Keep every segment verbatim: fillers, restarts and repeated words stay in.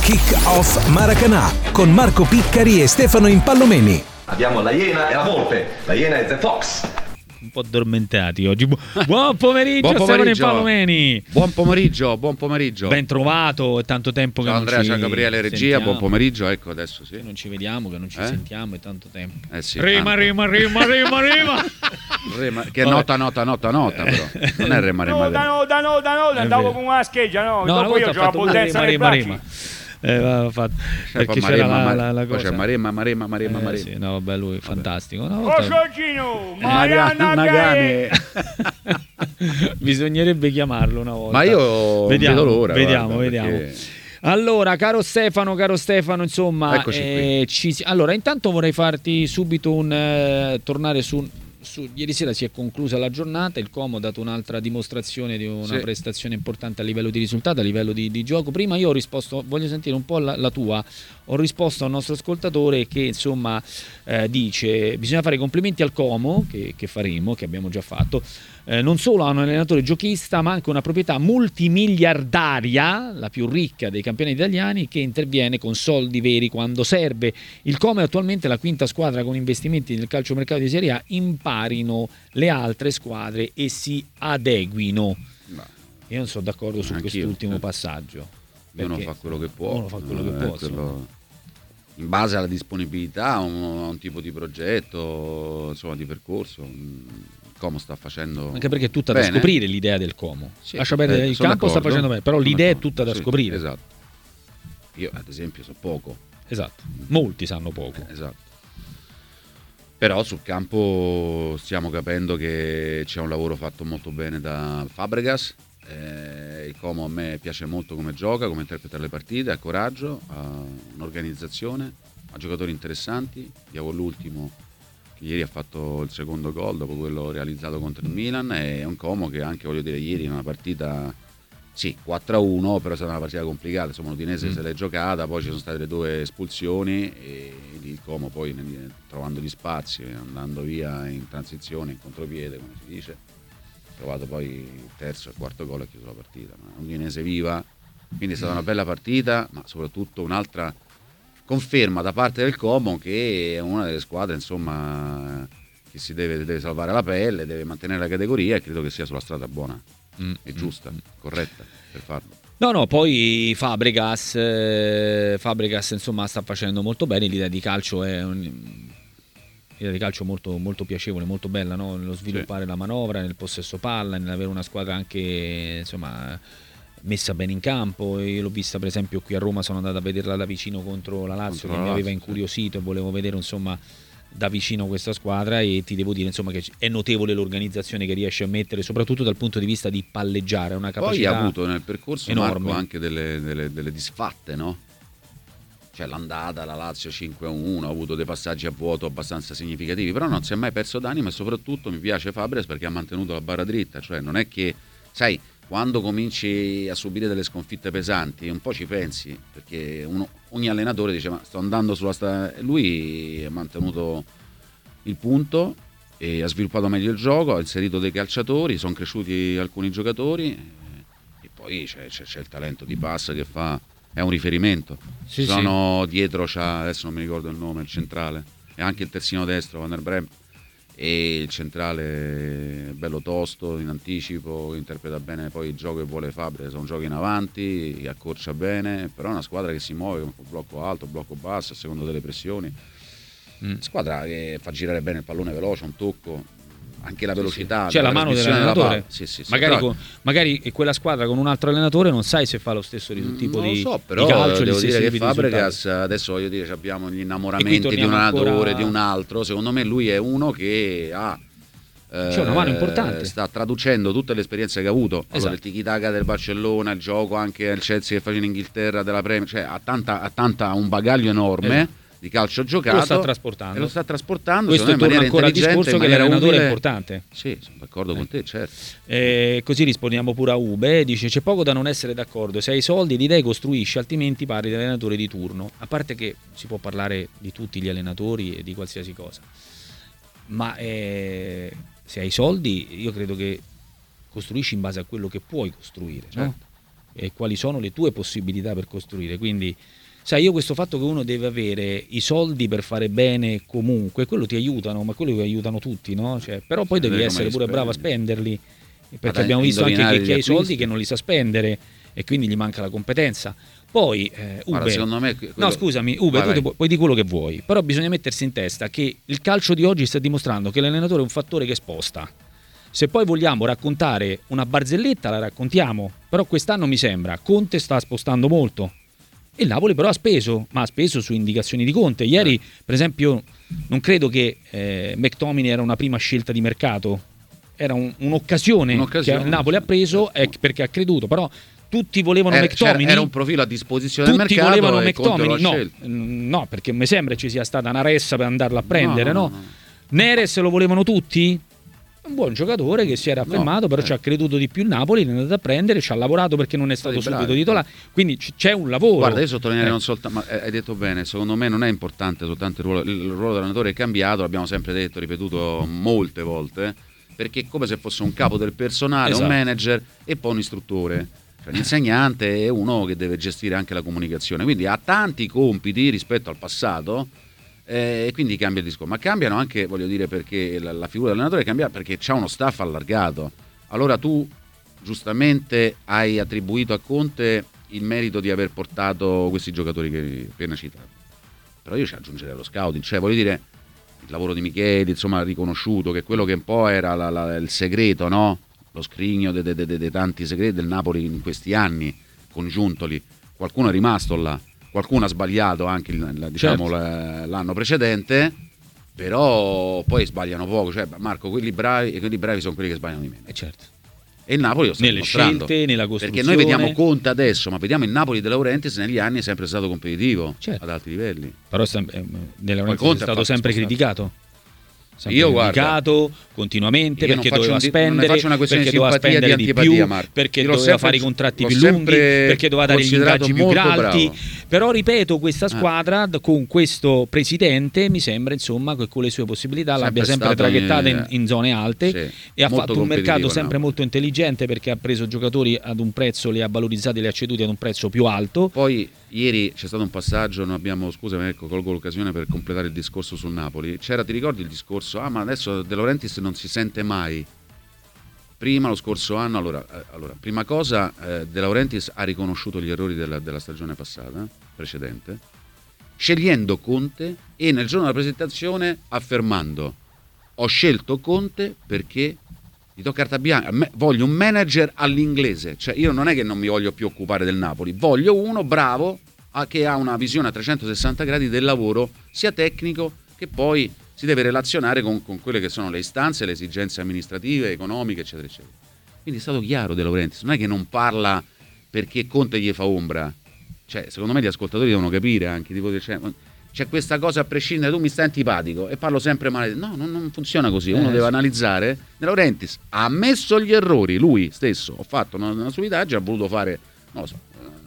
Kick Off Maracanã con Marco Piccari e Stefano Impallomeni. Abbiamo la Iena e la Volpe. La Iena è The Fox. Un po' addormentati oggi. Bu- buon pomeriggio, Buon pomeriggio. Stefano Impallomeni. Buon pomeriggio, buon pomeriggio. Ben trovato, è tanto tempo che ciao non Andrea, ci ciao Gabriele Regia, sentiamo. buon pomeriggio, ecco adesso sì. Che non ci vediamo, che non ci Eh? sentiamo, è tanto tempo. Eh sì, Rima, tanto. rima, rima, rima, rima. Rema, che è Vabbè. nota, nota, nota, nota però. Non è rema, rema, No, da rema. no, da no, da no, È andavo vero. con una scheggia, no, No, una dopo io volta ho ho la fatto pure potenza rima, nei rima, bracci. rima. Eh, va, fatto. Cioè, Perché poi c'era Maremma, la, Mare- la, la poi cosa. c'è Maremma, Maremma, Maremma, Eh, Maremma. sì, no, vabbè, lui fantastico. Una Oh, volta... Sorgino, Marianna Gare. Bisognerebbe chiamarlo una volta. Ma io vediamo, vedo l'ora. Vediamo, guarda, vediamo. perché- Allora, caro Stefano, caro Stefano, insomma, Eccoci eh, ci si- allora intanto vorrei farti subito un eh, tornare su, su- ieri sera si è conclusa la giornata, il Como ha dato un'altra dimostrazione di una Sì. prestazione importante a livello di risultato, a livello di, di gioco. Prima io ho risposto, voglio sentire un po' la, la tua, ho risposto al nostro ascoltatore che insomma eh, dice bisogna fare i complimenti al Como, che, che faremo, che abbiamo già fatto. Eh, non solo ha un allenatore giochista ma anche una proprietà multimiliardaria, la più ricca dei campioni italiani, che interviene con soldi veri quando serve. Il Como è attualmente la quinta squadra con investimenti nel calciomercato di Serie A, imparino le altre squadre e si adeguino. Ma Io non sono d'accordo su Anch'io, quest'ultimo eh. passaggio. uno perché fa quello che può. uno fa quello che eh, può, quello- in base alla disponibilità, a un, a un tipo di progetto, insomma, di percorso. mm, Como sta facendo Anche perché è tutta da bene. scoprire l'idea del Como. Sì, Lascia perdere eh, il sono campo, sta d'accordo. facendo bene, però Sono l'idea è d'accordo. tutta da Sì, scoprire. Esatto. Io ad esempio so poco. Esatto. Molti sanno poco. Eh, Esatto. Però sul campo stiamo capendo che c'è un lavoro fatto molto bene da Fabregas. Eh, il Como a me piace molto come gioca, come interpreta le partite, ha coraggio, ha un'organizzazione, ha giocatori interessanti. Diamo l'ultimo che ieri ha fatto il secondo gol dopo quello realizzato contro il Milan. È un Como che anche, voglio dire, ieri in una partita, sì, quattro a uno, però è stata una partita complicata. Insomma, l'Udinese Mm. se l'è giocata, poi ci sono state le due espulsioni e il Como poi nel- trovando gli spazi, andando via in transizione, in contropiede, come si dice, ha trovato poi il terzo e il quarto gol e ha chiuso la partita. Ma l'Udinese viva, quindi è stata una bella partita, ma soprattutto un'altra conferma da parte del Como che è una delle squadre, insomma, che si deve, deve salvare la pelle, deve mantenere la categoria, e credo che sia sulla strada buona Mm, e mm, giusta, mm. corretta per farlo. No, no, poi Fabregas, eh, Fabregas insomma sta facendo molto bene, l'idea di calcio è un, l'idea di calcio molto, molto piacevole, molto bella, no? Nello sviluppare la manovra, nel possesso palla, nell'avere una squadra anche insomma messa bene in campo. Io l'ho vista per esempio qui a Roma, sono andato a vederla da vicino contro la Lazio, Contro che la mi aveva Lazio, sì. incuriosito e volevo vedere insomma da vicino questa squadra, e ti devo dire insomma che è notevole l'organizzazione che riesce a mettere, soprattutto dal punto di vista di palleggiare, una Poi capacità ha avuto nel percorso enorme. Marco anche delle, delle- delle disfatte, no? Cioè l'andata, la Lazio cinque a uno, ha avuto dei passaggi a vuoto abbastanza significativi, però non si è mai perso d'animo, e soprattutto mi piace Fabregas perché ha mantenuto la barra dritta. Cioè non è che, sai, quando cominci a subire delle sconfitte pesanti un po' ci pensi, perché uno- ogni allenatore dice ma sto andando sulla strada. Lui ha mantenuto il punto e ha sviluppato meglio il gioco, ha inserito dei calciatori, sono cresciuti alcuni giocatori, eh, e poi c'è, c'è- c'è il talento di Pass che fa, è un riferimento. Sì, Sono dietro, c'ha, adesso non mi ricordo il nome, il centrale, e anche il terzino destro Van der Bremt, e il centrale bello tosto, in anticipo, interpreta bene poi il gioco che vuole Fabregas, è un gioco in avanti, che accorcia bene, però è una squadra che si muove con blocco alto, blocco basso, a seconda delle pressioni. Mm. Squadra che fa girare bene il pallone veloce, un tocco, anche la velocità. c'è la mano trasmissione della dell'allenatore. palla. Sì, sì, sì, magari, però- con, magari quella squadra con un altro allenatore non sai se fa lo stesso ri- Mm, tipo non di, lo so, di però calcio, gli devo stessi dire che tipi di risultati. Fabregas, adesso voglio dire, abbiamo gli E qui innamoramenti di un torniamo allenatore, ancora- di un altro. Secondo me lui è uno che ha eh, C'è una mano importante. sta traducendo tutte le esperienze che ha avuto. Allora, Esatto. il tiki-taka del Barcellona, il gioco anche al Chelsea che faceva in Inghilterra della Premier, cioè ha tanta, ha tanta un bagaglio enorme Esatto. di calcio giocato, Lo sta trasportando. e lo sta trasportando. Questo secondo me, torna in ancora al maniera discorso che intelligente, in l'allenatore è maniera utile. importante. Sì, sono d'accordo con te, certo. Eh, così rispondiamo pure a Ube, dice c'è poco da non essere d'accordo, se hai soldi ed idee costruisci, altrimenti parli dell'allenatore di turno. A parte che si può parlare di tutti gli allenatori e di qualsiasi cosa, ma eh, se hai soldi io credo che costruisci in base a quello che puoi costruire, no? Certo. e quali sono le tue possibilità per costruire. Quindi sai, io questo fatto che uno deve avere i soldi per fare bene comunque, quello ti aiutano, ma quello ti aiutano tutti, no? Cioè, però poi devi essere pure bravo a spenderli, perché abbiamo visto anche che chi ha i soldi che non li sa spendere e quindi gli manca la competenza. Poi eh, Ube, Guarda, secondo me quello... no scusami Ube, vai, tu vai. puoi di quello che vuoi, però bisogna mettersi in testa che il calcio di oggi sta dimostrando che l'allenatore è un fattore che sposta. Se poi vogliamo raccontare una barzelletta la raccontiamo, però quest'anno mi sembra Conte sta spostando molto. Il Napoli però ha speso, ma ha speso su indicazioni di Conte. Ieri, per esempio, non credo che eh, McTominay era una prima scelta di mercato, era un, un'occasione, un'occasione che il Napoli ha preso eh, perché ha creduto, però tutti volevano era, McTominay. Era un profilo a disposizione tutti del mercato. Tutti volevano e McTominay, no, scelto. no, perché mi sembra ci sia stata una ressa per andarlo a prendere, no? no, no, no. Neres lo volevano tutti? Un buon giocatore che si era affermato, no, però eh. ci ha creduto di più il Napoli, l'è andato a prendere, ci ha lavorato perché non è stato Bravi, subito titolare, quindi c- c'è un lavoro. Guarda, io sottolineerei Eh. non soltanto, ma hai detto bene, secondo me non è importante soltanto il ruolo, il ruolo dell'allenatore è cambiato, l'abbiamo sempre detto, ripetuto molte volte, perché è come se fosse un capo del personale, Esatto. un manager e poi un istruttore. Cioè, l'insegnante è uno che deve gestire anche la comunicazione, quindi ha tanti compiti rispetto al passato. E eh, quindi cambia il discorso, ma cambiano anche, voglio dire, perché la, la figura dell'allenatore cambia perché c'ha uno staff allargato. Allora tu giustamente hai attribuito a Conte il merito di aver portato questi giocatori che hai appena citato, però io ci aggiungerei lo scouting, cioè voglio dire il lavoro di Micheli, insomma, riconosciuto che quello che un po' era la, la, il segreto, no? Lo scrigno dei de, de, de, de tanti segreti del Napoli in questi anni congiuntoli, qualcuno è rimasto là. Qualcuno ha sbagliato anche il, diciamo, certo. l'anno precedente, però poi sbagliano poco. Cioè, Marco, quelli bravi e quelli bravi sono quelli che sbagliano di meno. Eh certo. E il Napoli lo sta nelle dimostrando. scelte, nella costruzione. Perché noi vediamo Conte adesso, ma vediamo il Napoli De Laurentiis negli anni è sempre stato competitivo, certo. ad alti livelli. Però è De Laurentiis è stato sempre criticato. Sempre io criticato guarda, continuamente io perché non doveva di, spendere, non una perché di doveva spendere di, antipatia, più, Marco. perché Io doveva sempre, fare i contratti più lunghi, perché doveva dare gli ingaggi più alti. Però ripeto, questa squadra eh. con questo presidente mi sembra insomma che con le sue possibilità sempre l'abbia sempre traghettata in, in zone alte sì, e ha fatto un mercato sempre no. molto intelligente perché ha preso giocatori ad un prezzo, li ha valorizzati, li ha ceduti ad un prezzo più alto. Poi ieri c'è stato un passaggio, non abbiamo, scusami, ecco, colgo l'occasione per completare il discorso sul Napoli. C'era, ti ricordi il discorso? Ah, ma adesso De Laurentiis non si sente mai. Prima, lo scorso anno, allora, eh, allora prima cosa, eh, De Laurentiis ha riconosciuto gli errori della, della stagione passata, precedente, scegliendo Conte e nel giorno della presentazione affermando: ho scelto Conte perché gli do carta bianca, voglio un manager all'inglese, cioè io non è che non mi voglio più occupare del Napoli, voglio uno bravo a, che ha una visione a trecentosessanta gradi del lavoro, sia tecnico che poi si deve relazionare con, con quelle che sono le istanze, le esigenze amministrative, economiche, eccetera, eccetera. Quindi è stato chiaro De Laurentiis, non è che non parla perché Conte gli fa ombra, cioè secondo me gli ascoltatori devono capire anche, tipo, cioè, c'è questa cosa a prescindere, tu mi stai antipatico e parlo sempre male, no, non, non funziona così, uno eh, deve sì. analizzare. De Laurentiis ha ammesso gli errori, lui stesso, ho fatto una, una stupidaggine, ha voluto fare, non lo so,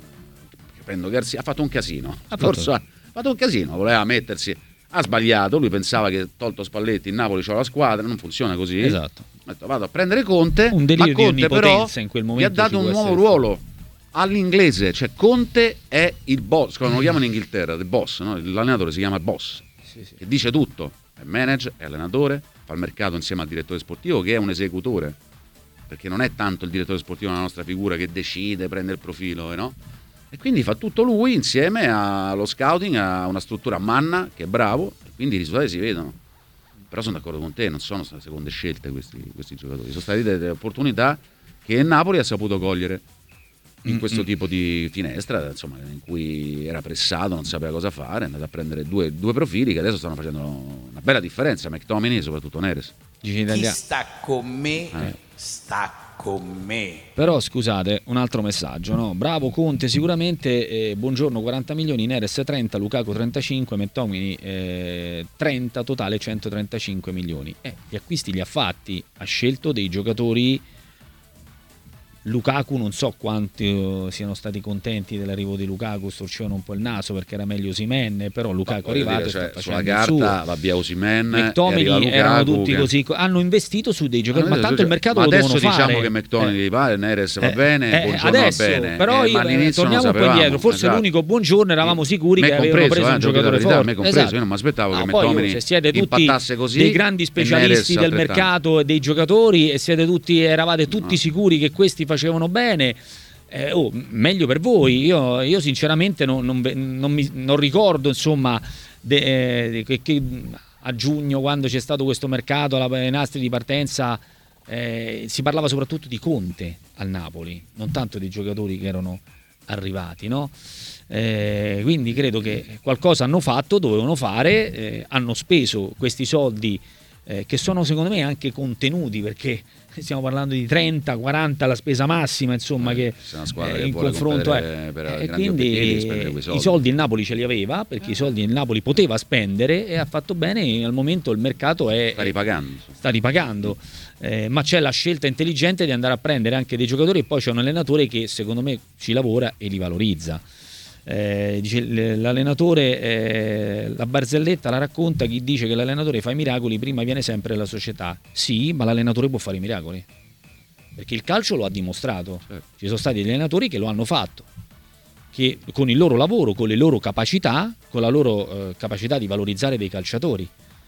eh, prendo Garzia, ha fatto un casino, ha fatto. ha fatto un casino, voleva mettersi, ha sbagliato, lui pensava che tolto Spalletti in Napoli c'era la squadra, non funziona così. Esatto. Ha detto, vado a prendere Conte, un delirio ma Conte di però in quel momento gli ha dato un nuovo ruolo all'inglese, cioè Conte è il boss, come lo chiamano in Inghilterra, the boss, no? L'allenatore si chiama boss, sì, sì. che dice tutto, è manager, è allenatore, fa il mercato insieme al direttore sportivo che è un esecutore, perché non è tanto il direttore sportivo la nostra figura che decide, prende il profilo, eh, no? E quindi fa tutto lui insieme allo scouting, a una struttura manna che è bravo, e quindi i risultati si vedono. Però sono d'accordo con te, non sono state seconde scelte questi, questi giocatori, sono state delle opportunità che il Napoli ha saputo cogliere in questo tipo di finestra, insomma, in cui era pressato, non sapeva cosa fare, è andato a prendere due, due profili che adesso stanno facendo una bella differenza, McTominay e soprattutto Neres. Chi sta con me eh. sta con me. Però scusate, un altro messaggio, no? Bravo Conte sicuramente, eh, buongiorno, quaranta milioni, Neres trenta, Lukaku trentacinque, McTominay eh, trenta, totale centotrentacinque milioni. Eh, gli acquisti li ha fatti, ha scelto dei giocatori Lukaku non so quanti uh, siano stati contenti dell'arrivo di Lukaku, storcevano un po' il naso perché era meglio Osimhen, però Lukaku è arrivato, dire, cioè, sta sulla facendo carta il va via Osimhen, McTominay erano tutti che... così, hanno investito su dei giocatori, ma tanto cioè, il mercato ma lo adesso devono diciamo fare. che McTominay eh. va, Neres va eh, bene, eh, buongiorno adesso, va bene, però eh, io, ma all'inizio torniamo un po' sapevamo, indietro, forse esatto. l'unico buongiorno eravamo sicuri me che avevano compreso, preso eh, un giocatore verità, forte, me compreso, esatto. io non mi aspettavo no, che poi McTominay se siete tutti impattasse così, dei grandi specialisti del mercato e dei giocatori e siete tutti, eravate tutti no. sicuri che questi facevano bene. Eh, oh, meglio per voi. Io, io sinceramente non, non, non, mi, non ricordo insomma de, de, che, che a giugno, quando c'è stato questo mercato ai nastri di partenza, eh, si parlava soprattutto di Conte al Napoli, non tanto dei giocatori che erano arrivati, no? Eh, quindi credo che qualcosa hanno fatto, dovevano fare, eh, hanno speso questi soldi eh, che sono secondo me anche contenuti, perché stiamo parlando di trenta quaranta la spesa massima, insomma, eh, che eh, in confronto è per eh, quindi soldi. I soldi il Napoli ce li aveva, perché eh. i soldi il Napoli poteva spendere e ha fatto bene. Al momento il mercato è sta ripagando, sta ripagando. Eh, ma c'è la scelta intelligente di andare a prendere anche dei giocatori, e poi c'è un allenatore che secondo me ci lavora e li valorizza. Eh, dice, l'allenatore, eh, la barzelletta la racconta chi dice che l'allenatore fa i miracoli, prima viene sempre la società. Sì, ma l'allenatore può fare i miracoli, perché il calcio lo ha dimostrato. Ci sono stati degli allenatori che lo hanno fatto, che con il loro lavoro, con le loro capacità, con la loro eh, capacità di valorizzare dei calciatori.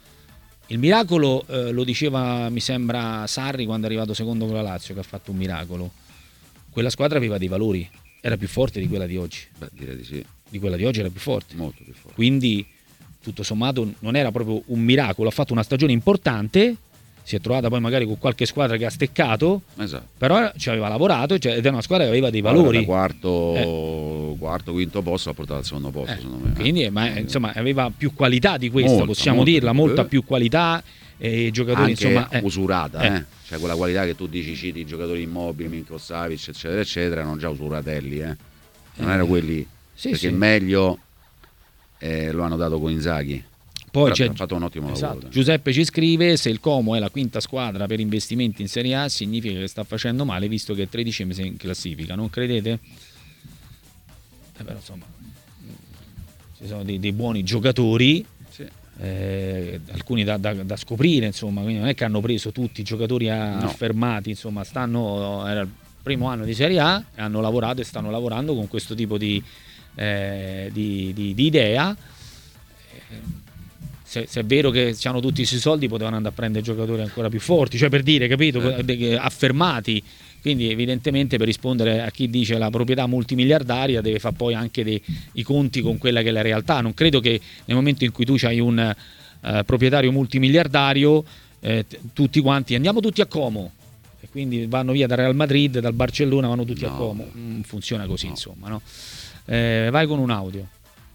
Il miracolo eh, lo diceva, mi sembra, Sarri quando è arrivato secondo con la Lazio, che ha fatto un miracolo. Quella squadra aveva dei valori, era più forte di quella di oggi. Beh, direi di sì. Di quella di oggi era più forte. Molto più forte. Quindi, tutto sommato, non era proprio un miracolo. Ha fatto una stagione importante, si è trovata poi magari con qualche squadra che ha steccato, esatto. Però ci aveva lavorato, cioè, ed è una squadra che aveva dei valori. Da quarto, eh. quarto, quinto posto l'ha portato al secondo posto, eh. secondo me. Quindi, ma, insomma, aveva più qualità di questa, molta, possiamo molta, dirla, molta più qualità. E giocatori, anche insomma, eh. usurata, eh. eh. Cioè quella qualità che tu dici, citi i giocatori Immobili, Milinkovic, eccetera, eccetera, erano già usuratelli, eh. Non erano quelli, sì, perché sì. meglio eh, lo hanno dato con Inzaghi. Poi c'è, ha fatto un ottimo esatto. lavoro. Giuseppe ci scrive: se il Como è la quinta squadra per investimenti in Serie A, significa che sta facendo male, visto che è tredicesima in classifica, non credete? Eh, però insomma, ci sono dei, dei buoni giocatori. Sì. Eh, alcuni da, da, da scoprire, insomma, quindi non è che hanno preso tutti i giocatori a, no. affermati, insomma, stanno, era il primo anno di Serie A e hanno lavorato e stanno lavorando con questo tipo di, eh, di, di, di idea. Se, se è vero che hanno tutti questi soldi, potevano andare a prendere giocatori ancora più forti, cioè per dire, capito, eh. affermati. Quindi evidentemente, per rispondere a chi dice la proprietà multimiliardaria, deve fare poi anche dei, i conti con quella che è la realtà. Non credo che nel momento in cui tu hai un uh, proprietario multimiliardario, eh, t- tutti quanti andiamo tutti a Como, e quindi vanno via dal Real Madrid, dal Barcellona, vanno tutti no. a Como. Mm, funziona così, no. insomma, no? Eh, vai con un audio.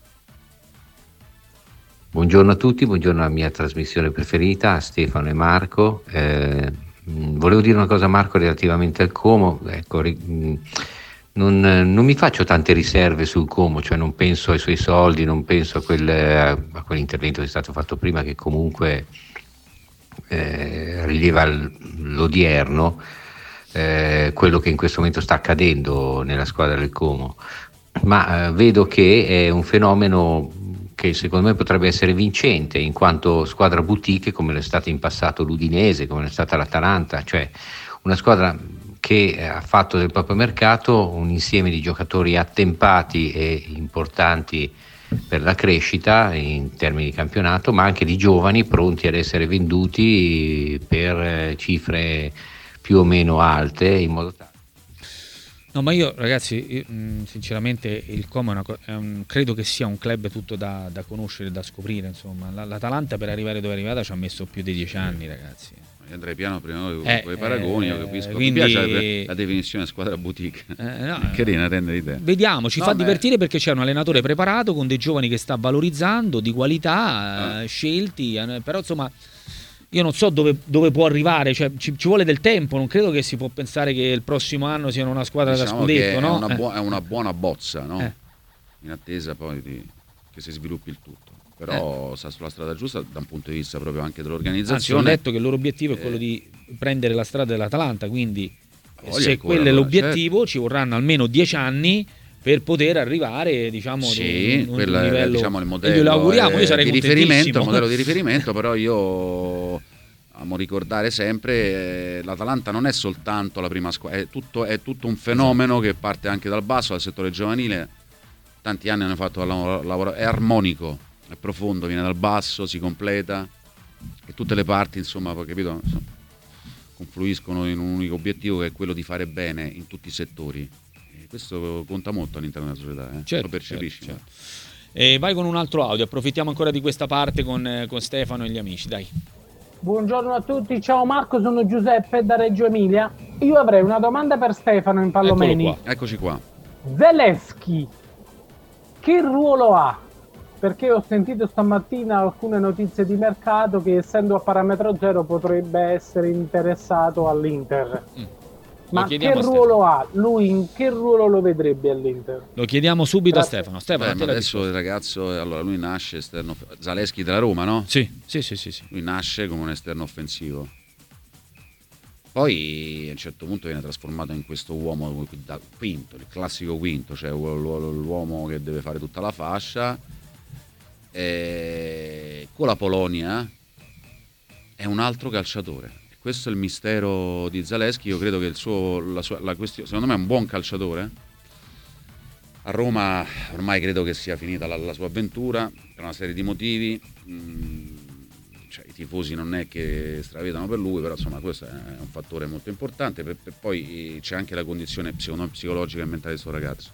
Buongiorno a tutti, buongiorno alla mia trasmissione preferita, Stefano e Marco. Eh, Volevo dire una cosa a Marco relativamente al Como. Ecco, non, non mi faccio tante riserve sul Como, cioè non penso ai suoi soldi, non penso a, quel, a quell'intervento che è stato fatto prima, che comunque eh, rileva l'odierno, eh, quello che in questo momento sta accadendo nella squadra del Como. Ma eh, vedo che è un fenomeno che secondo me potrebbe essere vincente, in quanto squadra boutique, come è stata in passato l'Udinese, come è stata l'Atalanta, cioè una squadra che ha fatto del proprio mercato un insieme di giocatori attempati e importanti per la crescita in termini di campionato, ma anche di giovani pronti ad essere venduti per cifre più o meno alte, in modo tale. No, ma io ragazzi, io, mh, sinceramente il Como è una, è un, credo che sia un club tutto da, da conoscere, da scoprire, insomma. La, L'Atalanta per arrivare dove è arrivata ci ha messo più di dieci anni, ragazzi. Io andrei piano prima con eh, i paragoni, eh, capisco. Quindi, mi piace la, la definizione squadra boutique. Eh, no, è carina, rende l'idea. Vediamo, ci no, fa beh. divertire perché c'è un allenatore preparato con dei giovani che sta valorizzando, di qualità, ah. eh, scelti, eh, però insomma io non so dove, dove può arrivare, cioè ci, ci vuole del tempo, non credo che si può pensare che il prossimo anno siano una squadra diciamo da scudetto, che no? È una, buo- eh. è una buona bozza, no? Eh. In attesa poi di, che si sviluppi il tutto. Però eh. sta sulla strada giusta da un punto di vista proprio anche dell'organizzazione. Anzi, ho letto che il loro obiettivo è eh. quello di prendere la strada dell'Atalanta, quindi Voglia se ancora, quello è allora, l'obiettivo, certo. ci vorranno almeno dieci anni per poter arrivare, diciamo, sì, ad un, quello un è, livello, diciamo, il e modello glielo auguriamo, io sarei di riferimento, contentissimo. il modello di riferimento, però io amo ricordare sempre eh, l'Atalanta non è soltanto la prima squadra, è tutto, è tutto un fenomeno che parte anche dal basso, dal settore giovanile. Tanti anni hanno fatto lavoro, è armonico, è profondo, viene dal basso, si completa e tutte le parti, insomma, poi, capito, insomma, confluiscono in un unico obiettivo, che è quello di fare bene in tutti i settori. E questo conta molto all'interno della società, eh? Certo, lo percepisci. certo, certo. E vai con un altro audio, approfittiamo ancora di questa parte con, con Stefano e gli amici, dai. Buongiorno a tutti, ciao Marco, sono Giuseppe da Reggio Emilia. Io avrei una domanda per Stefano in Pallomeni. Eccolo qua. Eccoci qua. Zelensky, che ruolo ha? Perché ho sentito stamattina alcune notizie di mercato che, essendo a parametro zero, potrebbe essere interessato all'Inter. Mm. Ma che ruolo ha? Lui in che ruolo lo vedrebbe all'Inter? Lo chiediamo subito Grazie. a Stefano. Stefano, Beh, ma adesso il ragazzo, allora lui nasce esterno, Zaleschi della Roma, no? Sì, sì, sì, sì, sì. Lui nasce come un esterno offensivo. Poi a un certo punto viene trasformato in questo uomo da quinto, il classico quinto, cioè l'uomo che deve fare tutta la fascia. E con la Polonia è un altro calciatore. Questo è il mistero di Zaleschi. Io credo che il suo, la sua, la questione, secondo me è un buon calciatore. A Roma ormai credo che sia finita la, la sua avventura per una serie di motivi. Mm, cioè, i tifosi non è che stravedano per lui, però insomma questo è un fattore molto importante. Per, per poi c'è anche la condizione secondo me, psicologica e mentale di questo ragazzo.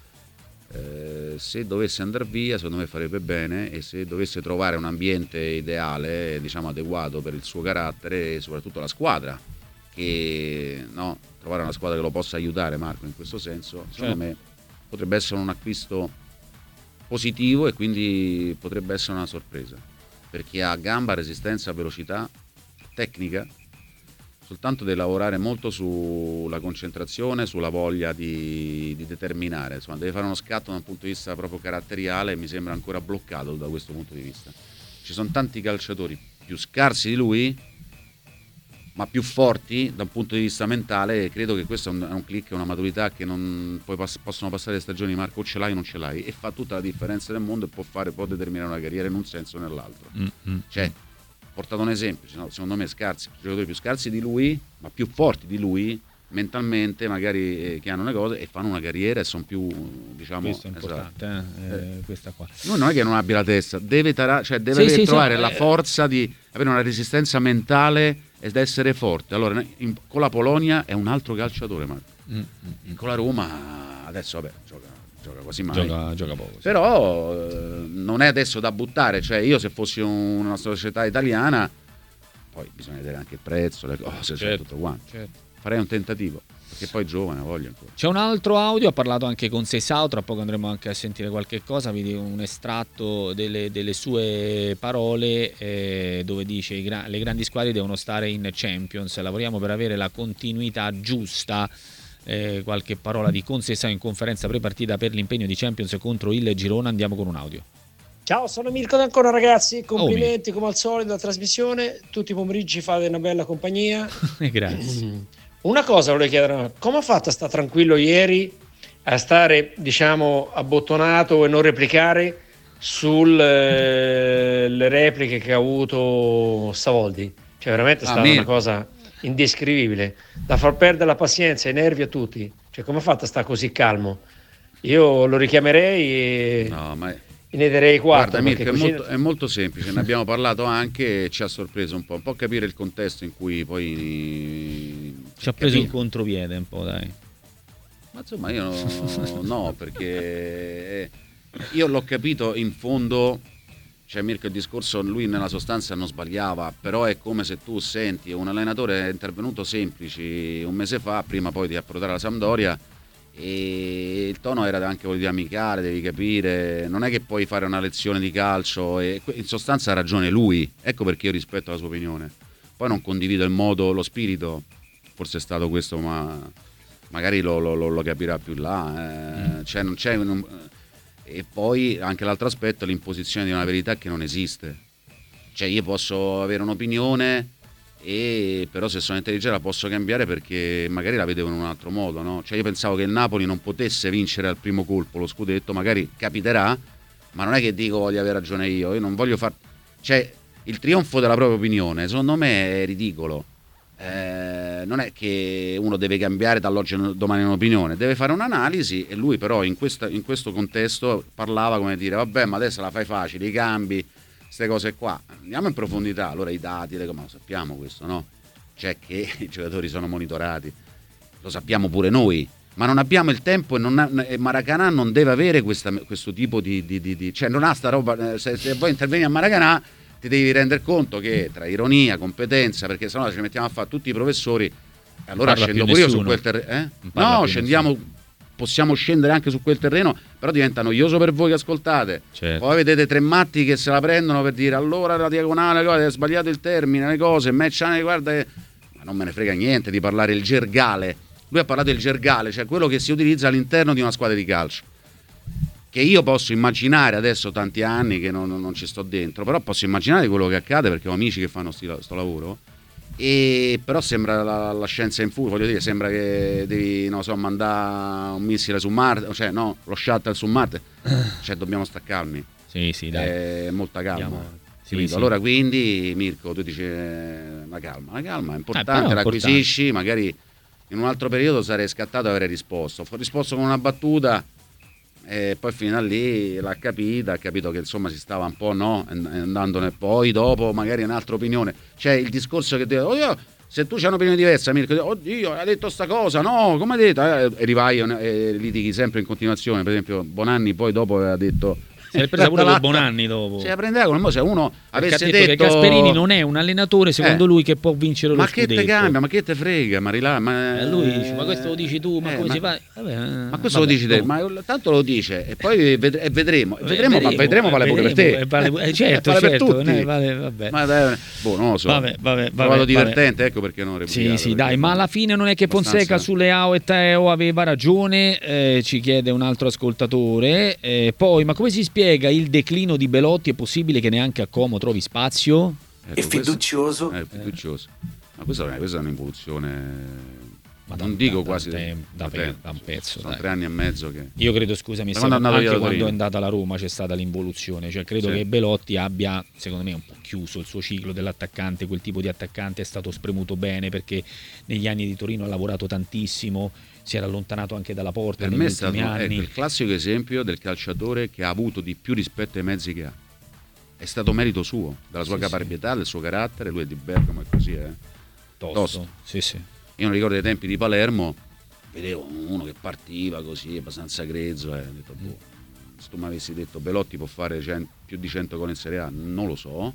Eh, se dovesse andare via, secondo me farebbe bene, e se dovesse trovare un ambiente ideale, diciamo adeguato per il suo carattere e soprattutto la squadra, che no, trovare una squadra che lo possa aiutare, Marco, in questo senso, secondo certo. me potrebbe essere un acquisto positivo e quindi potrebbe essere una sorpresa, perché ha gamba, resistenza, velocità, tecnica. Soltanto deve lavorare molto sulla concentrazione, sulla voglia di, di determinare, insomma deve fare uno scatto da un punto di vista proprio caratteriale, e mi sembra ancora bloccato da questo punto di vista. Ci sono tanti calciatori più scarsi di lui, ma più forti da un punto di vista mentale, e credo che questo è un, è un click, è una maturità che non poi pass- possono passare le stagioni, Marco, o ce l'hai o non ce l'hai, e fa tutta la differenza del mondo, e può fare, può determinare una carriera in un senso o nell'altro. Mm-hmm. Cioè, portato un esempio, no? Secondo me scarsi, giocatori più scarsi di lui, ma più forti di lui mentalmente, magari eh, che hanno le cose e fanno una carriera e sono più, diciamo, questo è importante, esatto. eh? Eh, questa qua. Lui non è che non abbia la testa, deve, tara- cioè deve sì, trovare sì, la eh, forza di avere una resistenza mentale ed essere forte. Allora in, con la Polonia è un altro calciatore, Marco. Mm, mm, con la Roma adesso vabbè gioca gioca quasi mai, gioca, gioca poco, sì. Però eh, non è adesso da buttare, cioè io se fossi un, una società italiana, poi bisogna vedere anche il prezzo, le cose, certo, tutto quanto, certo. Farei un tentativo, perché poi giovane, voglio ancora. C'è un altro audio, ha parlato anche con Seisao, tra poco andremo anche a sentire qualche cosa, vedi un estratto delle, delle sue parole eh, dove dice i gra- le grandi squadre devono stare in Champions, lavoriamo per avere la continuità giusta. Eh, qualche parola di Conceição in conferenza prepartita per l'impegno di Champions contro il Girona. Andiamo con un audio. Ciao, sono Mirko d'Ancona, ragazzi, complimenti oh, come al solito la trasmissione, tutti i pomeriggi fate una bella compagnia. Grazie. Una cosa volevo chiedere, come ha fatto a stare tranquillo ieri, a stare diciamo abbottonato e non replicare sulle eh, repliche che ha avuto Savoldi? Cioè veramente è stata ah, una cosa indescrivibile, da far perdere la pazienza e i nervi a tutti. Cioè come ha fatto a stare così calmo? Io lo richiamerei e no, ma ne darei quattro. Guarda Mirko, è, così... molto, è molto semplice, ne abbiamo parlato anche e ci ha sorpreso un po', un po' capire il contesto in cui poi ci ha preso capire. Il contropiede un po', dai. Ma insomma io no, no perché io l'ho capito in fondo. Cioè Mirko, il discorso, lui nella sostanza non sbagliava, però è come se tu senti un allenatore è intervenuto Semplici un mese fa, prima poi di approdare alla Sampdoria, e il tono era anche quello di amicale, devi capire, non è che puoi fare una lezione di calcio, e in sostanza ha ragione lui, ecco perché io rispetto la sua opinione. Poi non condivido il modo, lo spirito, forse è stato questo, ma magari lo, lo, lo capirà più là, eh. Cioè non c'è un... E poi anche l'altro aspetto è l'imposizione di una verità che non esiste. Cioè io posso avere un'opinione e però se sono intelligente la posso cambiare perché magari la vedevo in un altro modo, no? Cioè io pensavo che il Napoli non potesse vincere al primo colpo lo scudetto, magari capiterà, ma non è che dico voglio avere ragione io, io non voglio far, cioè il trionfo della propria opinione secondo me è ridicolo. Eh, non è che uno deve cambiare dall'oggi al domani un'opinione, deve fare un'analisi, e lui però in, questa, in questo contesto parlava come dire vabbè, ma adesso la fai facile, i cambi, queste cose qua, andiamo in profondità. Allora i dati, le, ma lo sappiamo questo, no? Cioè che i giocatori sono monitorati, lo sappiamo pure noi, ma non abbiamo il tempo, e, non ha, e Maracanà non deve avere questa, questo tipo di, di, di, di cioè non ha sta roba, se, se vuoi intervenire a Maracanà ti devi rendere conto che tra ironia, competenza, perché sennò ci mettiamo a fare tutti i professori, allora scendo pure io su quel terreno, eh? No, scendiamo, nessuno. Possiamo scendere anche su quel terreno, però diventa noioso per voi che ascoltate. Certo. Poi vedete tre matti che se la prendono per dire allora la diagonale, hai sbagliato il termine, le cose, match, guarda, ma non me ne frega niente di parlare il gergale. Lui ha parlato del gergale, cioè quello che si utilizza all'interno di una squadra di calcio, che io posso immaginare adesso, tanti anni che non, non ci sto dentro, però posso immaginare quello che accade perché ho amici che fanno questo lavoro, e però sembra la, la scienza in furia, voglio dire, sembra che devi, non so, mandare un missile su Marte, cioè no, lo shuttle su Marte, cioè dobbiamo stare calmi, sì, sì, dai. Eh, molta calma. Andiamo. Sì, sì. Allora quindi Mirko, tu dici eh, la calma, la calma è importante, eh, l'acquisisci, magari in un altro periodo sarei scattato e avrei risposto, ho risposto con una battuta. E poi fino a lì l'ha capita, ha capito che insomma si stava un po', no, andandone, poi dopo magari un'altra opinione, cioè il discorso che dico, oh, se tu c'hai un'opinione diversa, Mirko, oddio, hai detto sta cosa, no, come hai detto, e arrivai e litighi sempre in continuazione. Per esempio Bonanni poi dopo aveva detto, si è presa pure con Bonanni dopo. Si prendeva con mo se uno perché avesse ha detto, detto che Gasperini non è un allenatore secondo eh, lui che può vincere lo ma scudetto. Ma che te cambia, ma che te frega, ma rilà, ma eh, lui dice, ma questo lo dici tu, ma eh, come ma, si fa? Vabbè, ma questo vabbè, lo dici te, ma tanto lo dice e poi ved- e vedremo, vedremo, ma vedremo vale pure per te. Vale, eh, certo, vale certo, per tutti. Eh, vale, vabbè. Ma dai, boh, non lo so. Vabbè, vabbè, vabbè, vabbè, divertente, ecco perché non Sì, sì, dai, ma alla fine non è che abbastanza... Fonseca sulle A O e Teo aveva ragione, eh, ci chiede un altro ascoltatore. Eh, poi, ma come si spiega il declino di Belotti? È possibile che neanche a Como trovi spazio? Ecco, è fiducioso. È fiducioso. Ma questa, questa è un'evoluzione, ma non da, dico da, quasi da, tempo, da, da, da un pezzo. Sono dai. tre anni e mezzo che... Io credo, scusami, se quando anche quando Torino. È andata la Roma c'è stata l'involuzione, cioè credo sì. che Belotti abbia, secondo me, un po' chiuso il suo ciclo dell'attaccante, quel tipo di attaccante è stato spremuto bene perché negli anni di Torino ha lavorato tantissimo, si era allontanato anche dalla porta per negli me è ultimi stato anni. Ecco, il classico esempio del calciatore che ha avuto di più rispetto ai mezzi che ha. È stato merito suo, della sua sì, caparbietà, sì. del suo carattere. Lui è di Bergamo e così è tosto, tosto. Sì, sì. Io non ricordo i tempi di Palermo, vedevo uno che partiva così abbastanza grezzo e ho detto boh, se tu mi avessi detto Belotti può fare cento, più di cento gol in Serie A, non lo so,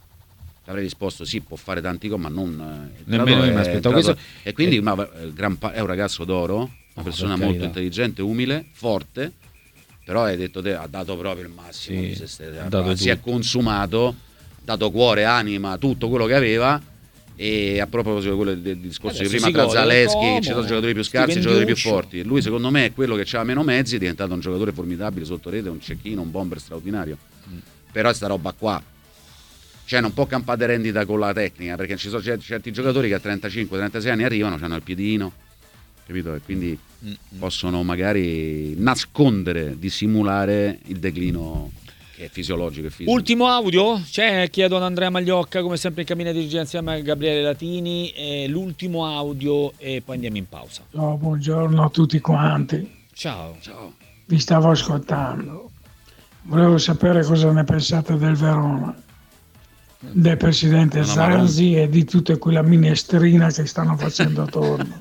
ti avrei risposto sì, può fare tanti gol, ma non nemmeno io mi aspettavo questo. E quindi è... Ma, gran, è un ragazzo d'oro, una oh, persona molto carità. intelligente, umile, forte, però hai detto te, ha dato proprio il massimo, sì, se stesse, ha, si è consumato, ha dato cuore, anima, tutto quello che aveva. E a proposito quello del discorso di prima tra Zaleschi, che ci sono giocatori più scarsi e giocatori più forti, lui secondo me è quello che ha meno mezzi, è diventato un giocatore formidabile sotto rete, un cecchino, un bomber straordinario. Mm. Però sta roba qua, cioè non può campare rendita con la tecnica, perché ci sono certi giocatori che a trentacinque trentasei anni arrivano, hanno il piedino, capito? E quindi mm-hmm. possono magari nascondere, dissimulare il declino che è fisiologico e fisico. Ultimo audio, c'è, chiedo ad Andrea Magliocca, come sempre in cabina di regia insieme a Gabriele Latini, eh, l'ultimo audio e poi andiamo in pausa. Ciao, buongiorno a tutti quanti. Ciao. Ciao. Vi stavo ascoltando. Volevo sapere cosa ne pensate del Verona, del presidente Zanzi e di tutta quella minestrina che stanno facendo attorno.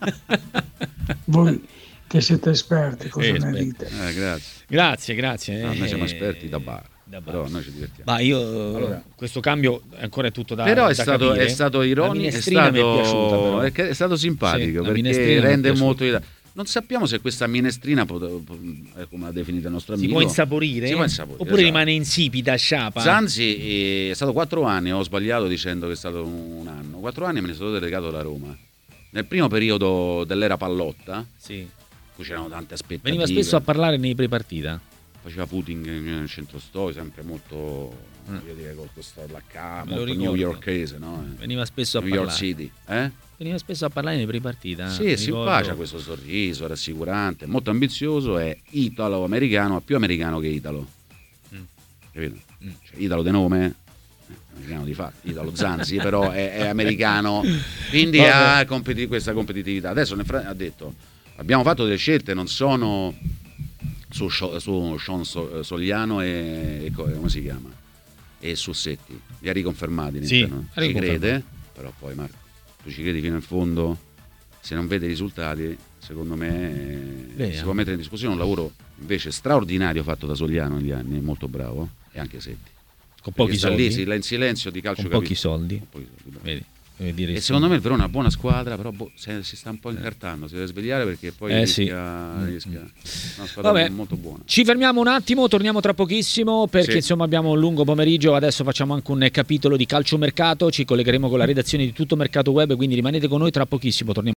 Voi che siete esperti, cosa eh, ne esperti. dite? Eh, grazie. Grazie, grazie. No, eh, noi siamo esperti da bar. Però noi ci divertiamo. Ma io allora, questo cambio ancora è tutto da però è da stato, capire. è stato ironico, è stato, mi è piaciuta, però. È, è stato simpatico sì, perché rende molto. Non sappiamo se questa minestrina pot- come l'ha definita il nostro amico, si può insaporire, si può insaporire oppure esatto. rimane insipida, sciapa. Zanzi è stato quattro anni, ho sbagliato dicendo che è stato un anno, quattro anni me ne sono delegato alla Roma. Nel primo periodo dell'era Pallotta, sì. cui c'erano tante aspettative, veniva spesso a parlare nei pre-partita. faceva footing nel centro storico, sempre molto, Mm. voglio dire, con questo l'H, Me lo molto ricordo. newyorkese, no? Veniva spesso a New York parlare. City, eh? Veniva spesso a parlare nei pre-partita. Sì, mi si ricordo. faccia questo sorriso rassicurante, molto ambizioso, è italo-americano, più americano che italo. Mm. Capito? Mm. Cioè, italo de nome, eh, americano di fatto, Italo Zanzi, però è, è americano, quindi Vabbè. ha competi- questa competitività. Adesso nel fra- ha detto, abbiamo fatto delle scelte, non sono su, Scio- su Sean So- Sogliano e, e co- come si chiama? E su Setti, li ha riconfermati Sì, all'interno. ha Ci riconfermato. crede, però poi Marco, tu ci credi fino in fondo? Se non vede i risultati, secondo me eh, Vediamo. si può mettere in discussione un lavoro invece straordinario fatto da Sogliano negli anni, molto bravo, e anche Setti. Con Perché pochi sta soldi. lì, si- là in silenzio di calcio Con capi- pochi soldi. con pochi soldi, bravo. Vedi, devi dire E sì. secondo me il Verona è una buona squadra, però boh, se- si sta un po' incartando, si deve svegliare perché poi Eh, rischia, sì. rischia. Una squadra Vabbè. molto buona. Ci fermiamo un attimo, torniamo tra pochissimo perché Sì. insomma abbiamo un lungo pomeriggio, adesso facciamo anche un capitolo di calciomercato, ci collegheremo con la redazione di Tutto Mercato Web, quindi rimanete con noi, tra pochissimo torniamo.